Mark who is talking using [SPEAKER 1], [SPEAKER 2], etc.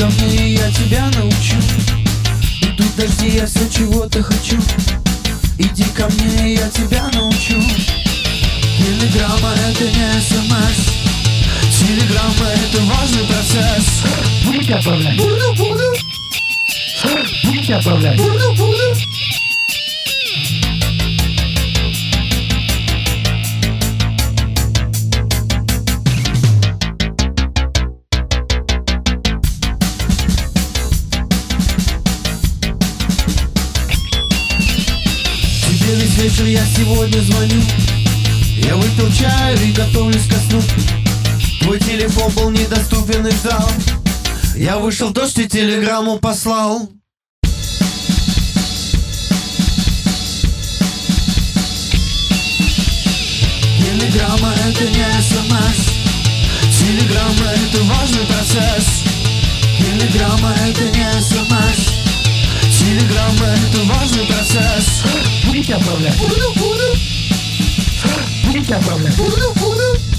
[SPEAKER 1] ко мне, и я тебя научу. Идут дожди, я все чего-то хочу. Иди ко мне, и я тебя научу. Телеграмма — это не СМС. Телеграмма — это важный процесс.
[SPEAKER 2] Будете отправлять?
[SPEAKER 1] Буду.
[SPEAKER 2] Будете отправлять?
[SPEAKER 1] Буду. Тебе весь вечер я сегодня звоню. Я выпил чаю и готовлюсь ко сну. Твой телефон был недоступен и ждал. Я вышел в дождь и телеграмму послал. Телеграмма — это не СМС. Телеграмма — это важный процесс. Телеграмма — это не СМС. Телеграмма — это важный процесс.
[SPEAKER 2] Будете отправлять?
[SPEAKER 1] Буду.
[SPEAKER 2] Будете отправлять?
[SPEAKER 1] Буду.